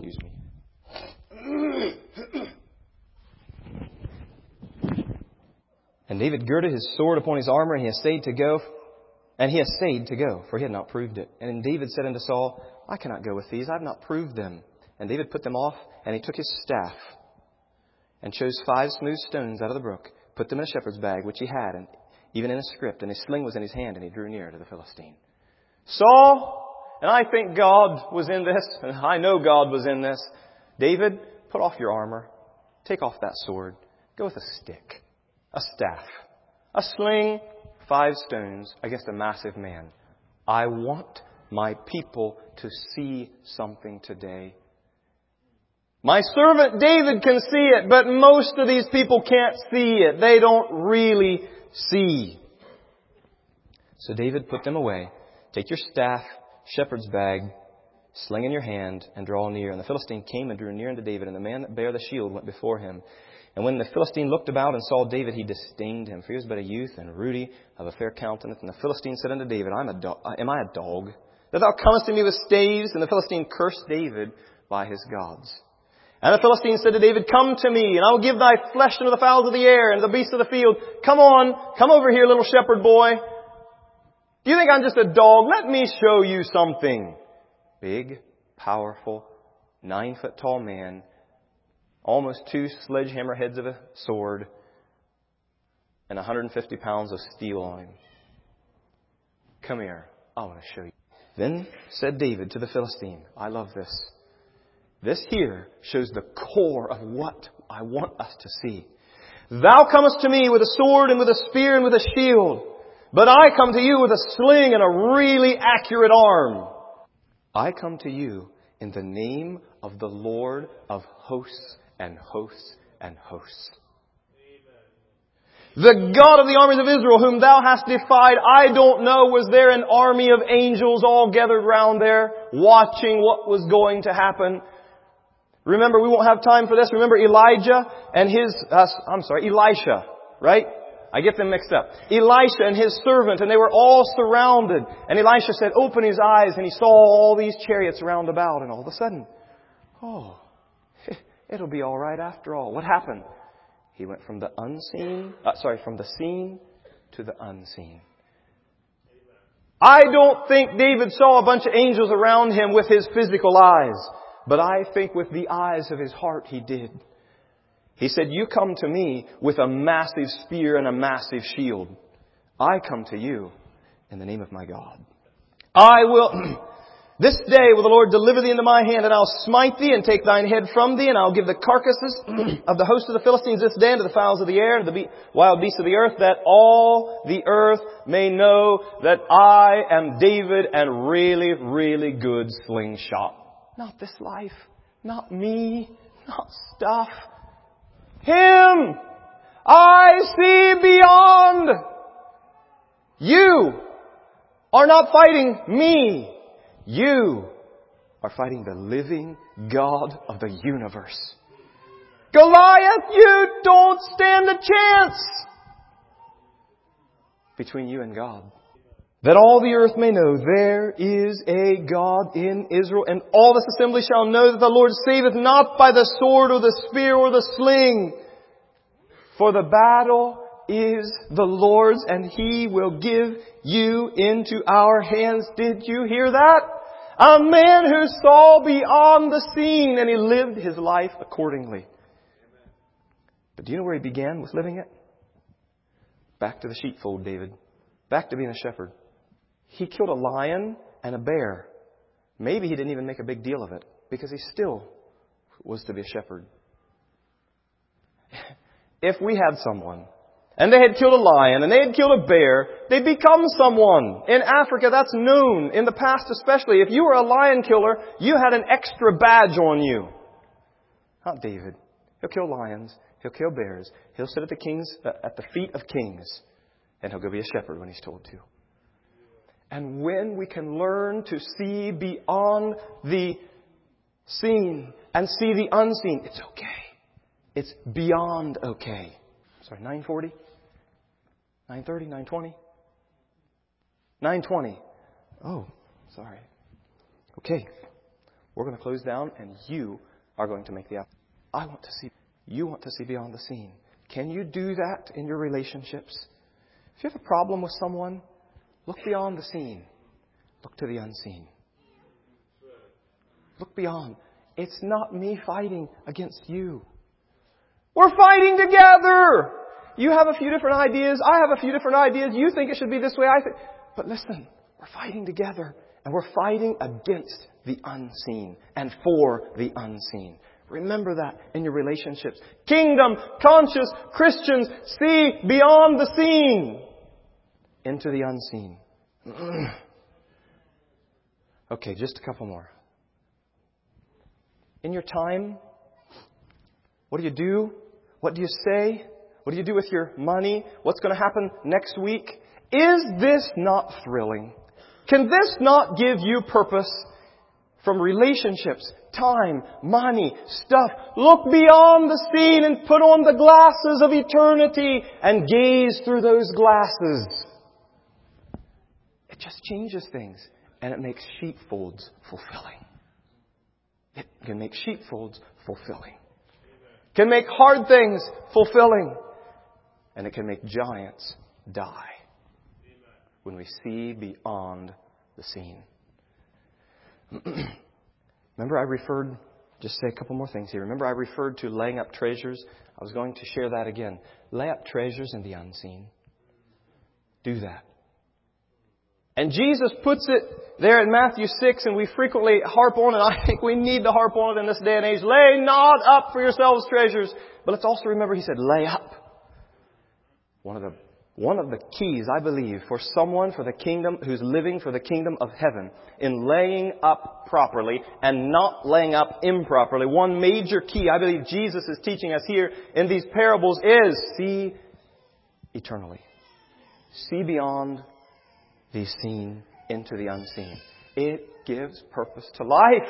And David girded his sword upon his armor, and he essayed to go, and he essayed to go, for he had not proved it. And David said unto Saul, I cannot go with these, I have not proved them. And David put them off, and he took his staff, and chose five smooth stones out of the brook, put them in a shepherd's bag, which he had, and even in a scrip, and his sling was in his hand, and he drew near to the Philistine. Saul, and I think God was in this, and I know God was in this. David, put off your armor, take off that sword, go with a stick, a staff, a sling, five stones against a massive man. I want my people to see something today. My servant David can see it, but most of these people can't see it. They don't really see. So David put them away. Take your staff, shepherd's bag, sling in your hand, and draw near. And the Philistine came and drew near unto David, and the man that bare the shield went before him. And when the Philistine looked about and saw David, he disdained him, for he was but a youth and ruddy, of a fair countenance. And the Philistine said unto David, I'm a do- Am I a dog, that thou comest to me with staves? And the Philistine cursed David by his gods. And the Philistine said to David, Come to me, and I will give thy flesh unto the fowls of the air and the beasts of the field. Come on, come over here, little shepherd boy. Do you think I'm just a dog? Let me show you something. Big, powerful, nine foot tall man, almost two sledgehammer heads of a sword, and one hundred fifty pounds of steel on him. Come here, I want to show you. Then said David to the Philistine, I love this. This here shows the core of what I want us to see. Thou comest to me with a sword and with a spear and with a shield, but I come to you with a sling and a really accurate arm. I come to you in the name of the Lord of hosts and hosts and hosts. The God of the armies of Israel, whom thou hast defied. I don't know, was there an army of angels all gathered round there, watching what was going to happen? Remember, we won't have time for this. Remember Elijah and his, uh, I'm sorry, Elisha, right? I get them mixed up. Elisha and his servant, and they were all surrounded. And Elisha said, open his eyes, and he saw all these chariots round about. And all of a sudden, oh, it'll be all right after all. What happened? He went from the unseen, uh, sorry, from the seen to the unseen. I don't think David saw a bunch of angels around him with his physical eyes. But I think with the eyes of his heart he did. He said, you come to me with a massive spear and a massive shield. I come to you in the name of my God. I will, this day will the Lord deliver thee into my hand, and I'll smite thee and take thine head from thee, and I'll give the carcasses of the host of the Philistines this day unto the fowls of the air and the be- wild beasts of the earth, that all the earth may know that I am David and really, really good slingshot. Not this life. Not me. Not stuff. Him! I see beyond! You are not fighting me. You are fighting the living God of the universe. Goliath, you don't stand a chance between you and God. That all the earth may know there is a God in Israel, and all this assembly shall know that the Lord saveth not by the sword or the spear or the sling. For the battle is the Lord's, and He will give you into our hands. Did you hear that? A man who saw beyond the scene, and he lived his life accordingly. But do you know where he began with living it? Back to the sheepfold, David. Back to being a shepherd. He killed a lion and a bear. Maybe he didn't even make a big deal of it, because he still was to be a shepherd. If we had someone, and they had killed a lion, and they had killed a bear, they'd become someone. In Africa, that's known. In the past especially, if you were a lion killer, you had an extra badge on you. Not David. He'll kill lions. He'll kill bears. He'll sit at the kings, uh, at the feet of kings. And he'll go be a shepherd when he's told to. And when we can learn to see beyond the seen and see the unseen, it's okay. It's beyond okay. Sorry, nine forty? nine thirty? nine twenty? nine twenty. Oh, sorry. Okay. We're going to close down, and you are going to make the effort. I want to see. You want to see beyond the seen. Can you do that in your relationships? If you have a problem with someone, look beyond the seen. Look to the unseen. Look beyond. It's not me fighting against you. We're fighting together. You have a few different ideas. I have a few different ideas. You think it should be this way. I think. But listen, we're fighting together. And we're fighting against the unseen and for the unseen. Remember that in your relationships. Kingdom conscious Christians see beyond the seen into the unseen. Okay, just a couple more. In your time, what do you do? What do you say? What do you do with your money? What's going to happen next week? Is this not thrilling? Can this not give you purpose from relationships, time, money, stuff? Look beyond the scene and put on the glasses of eternity and gaze through those glasses. It just changes things and it makes sheepfolds fulfilling. It can make sheepfolds fulfilling. It can make hard things fulfilling. And it can make giants die. When we see beyond the scene. Remember I referred, just say a couple more things here. Remember I referred to laying up treasures. I was going to share that again. Lay up treasures in the unseen. Do that. And Jesus puts it there in Matthew six, and we frequently harp on it. I think we need to harp on it in this day and age. Lay not up for yourselves treasures. But let's also remember He said, lay up. One of the One of the keys, I believe, for someone for the kingdom who's living for the kingdom of heaven in laying up properly and not laying up improperly. One major key I believe Jesus is teaching us here in these parables is see eternally. See beyond the seen into the unseen. It gives purpose to life.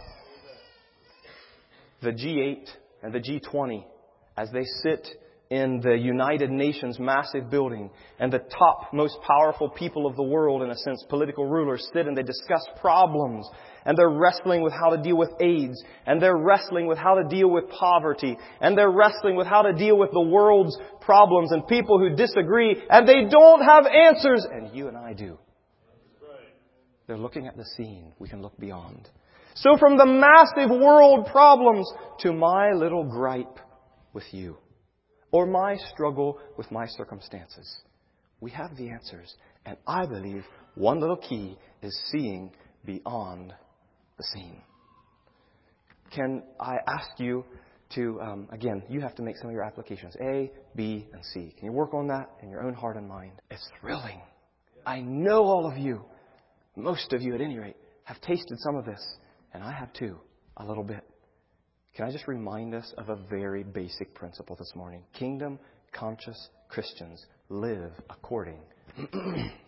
The G eight and the G twenty, as they sit in the United Nations massive building, and the top, most powerful people of the world, in a sense, political rulers, sit and they discuss problems. And they're wrestling with how to deal with AIDS. And they're wrestling with how to deal with poverty. And they're wrestling with how to deal with the world's problems and people who disagree. And they don't have answers. And you and I do. They're looking at the scene. We can look beyond. So from the massive world problems to my little gripe with you, or my struggle with my circumstances, we have the answers. And I believe one little key is seeing beyond the scene. Can I ask you to, um, again, you have to make some of your applications. A, B, and C. Can you work on that in your own heart and mind? It's thrilling. I know all of you, most of you at any rate, have tasted some of this. And I have too, a little bit. Can I just remind us of a very basic principle this morning? Kingdom conscious Christians live according